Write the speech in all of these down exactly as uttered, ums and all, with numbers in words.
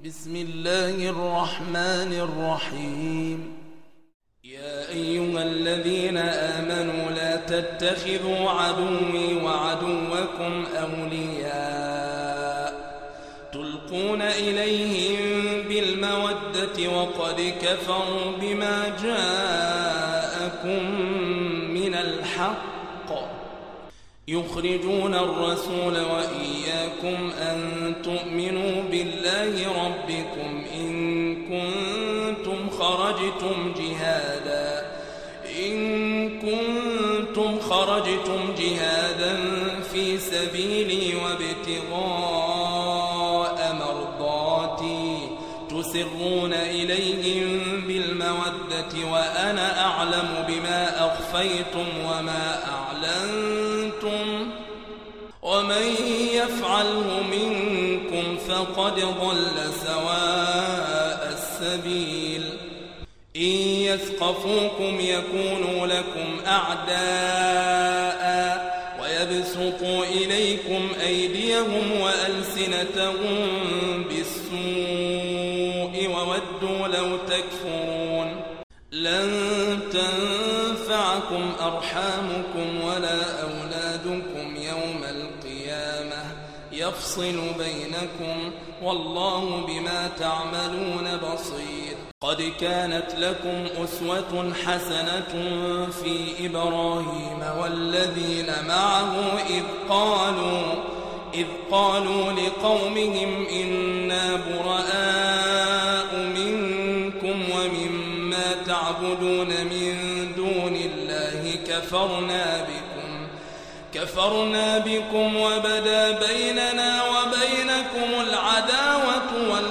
بسم الله الرحمن الرحيم. يا أيها الذين آمنوا لا تتخذوا عدوي وعدوكم أولياء تلقون إليهم بالمودة وقد كفروا بما جاءكم من الحق يخرجون الرسول وإياكم أن تؤمنوا بالله ربكم إن كنتم خرجتم جهادا إن كنتم خرجتم جهادا في سبيلي وابتغاء مرضاتي تسرون إليهم بالمودة وأنا أعلم بما أخفيتم وما أعلنتم ومن يفعله منكم فقد ضل سواء السبيل. إن يثقفوكم يكونوا لكم أعداء ويبسطوا إليكم أيديهم وألسنتهم بالسوء وودوا لو تكفرون. لن تنفعكم أرحامكم ولا أولادكم يوم القيامة يفصل بينكم والله بما تعملون بصير. قد كانت لكم أسوة حسنة في إبراهيم والذين معه إذ قالوا إذ قالوا لقومهم إنا براء منكم ومما تعبدون من دون الله كفرنا بكم كفرنا بكم وبدا بيننا وبينكم العداوة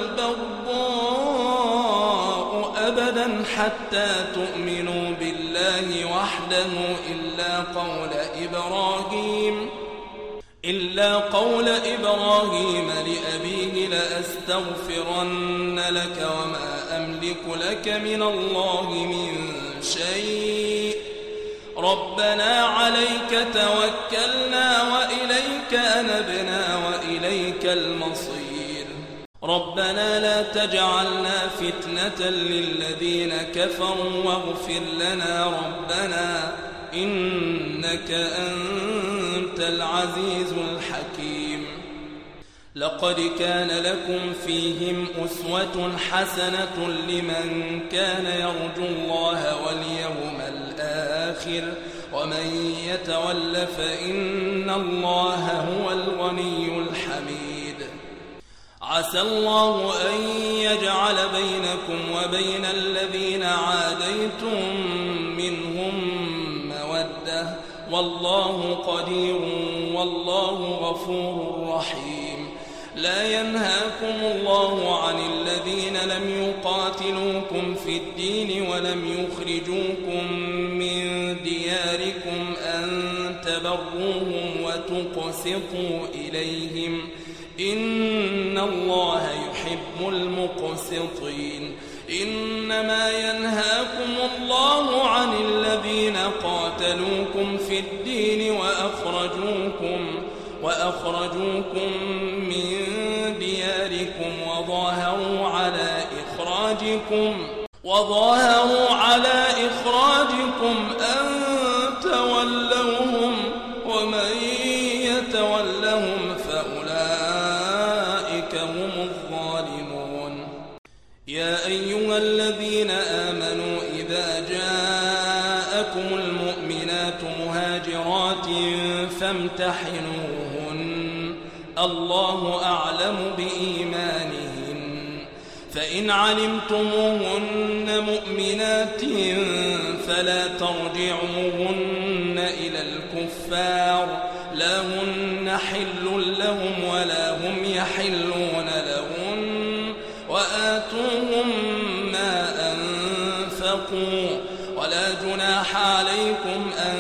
والبغضاء أبدا حتى تؤمنوا بالله وحده إلا قول إبراهيم إلا قول إبراهيم لأبيه لأستغفرن لك وما أملك لك من الله من شيء ربنا عليك توكلنا وإليك أنبنا وإليك المصير. ربنا لا تجعلنا فتنة للذين كفروا واغفر لنا ربنا إنك أنت العزيز الحكيم. لقد كان لكم فيهم أسوة حسنة لمن كان يرجو الله واليوم الآخر ومن يتول فإن الله هو الغني الحميد. عسى الله أن يجعل بينكم وبين الذين عاديتم منهم مودة والله قدير والله غفور رحيم. لا ينهاكم الله عن الذين لم يقاتلوكم في الدين ولم يخرجوكم من دياركم أن تبروهم وتقسطوا إليهم إن الله يحب المقسطين. إنما ينهاكم الله عن الذين قاتلوكم في الدين وأخرجوكم وأخرجوكم من دياركم وظاهروا على إخراجكم وظاهروا على إخراجكم أن تولوهم ومن يتولهم فأولئك هم الظالمون. يا أيها الذين آمنوا إذا جاءكم المؤمنات مهاجرات فامتحنوهن الله أعلم بإيمانهن فإن علمتموهن مؤمنات فلا ترجعوهن إلى الكفار لا هن حل لهم ولا هم يحلون لهن وآتوهم ما أنفقوا ولا جناح عليكم أن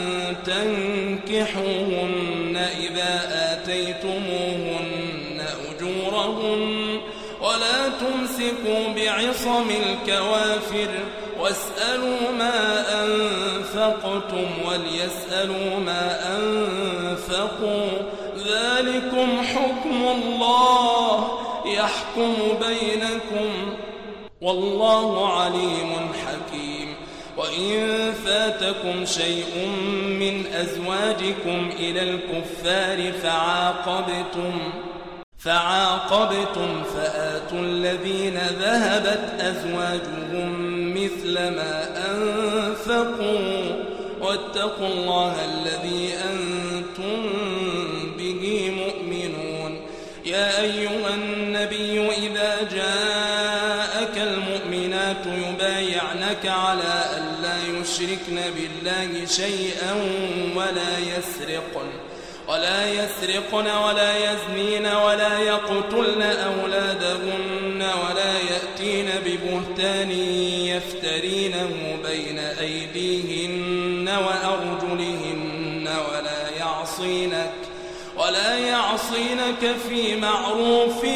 تنكحوهن إذا آتيتموهن أجورهن ولا تمسكوا بعصم الكوافر واسألوا ما أنفقتم وليسألوا ما أنفقوا ذلكم حكم الله يحكم بينكم والله عليم حكيم. وإن فاتكم شيء من أزواجكم إلى الكفار فعاقبتم فعاقبتم فآتوا الذين ذهبت أزواجهم مثل ما أنفقوا واتقوا الله الذي أنتم به مؤمنون. يا أيها النبي إذا جاءك المؤمنات يبايعنك على ألا يشركن بالله شيئا ولا يسرقن ولا يسرقن ولا يزنين ولا يقتلن أولادهن ولا يأتين ببهتان يفترينه بين أيديهن وأرجلهن ولا يعصينك ولا يعصينك في معروف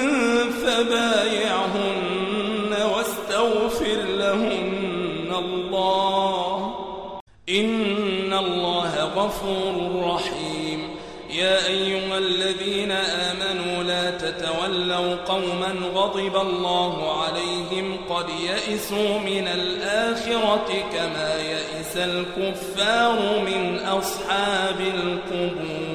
فبايعهن واستغفر لهن الله إن الله غفور رحيم. يا أيها الذين آمنوا لا تتولوا قوما غضب الله عليهم قد يئسوا من الآخرة كما يئس الكفار من أصحاب القبور.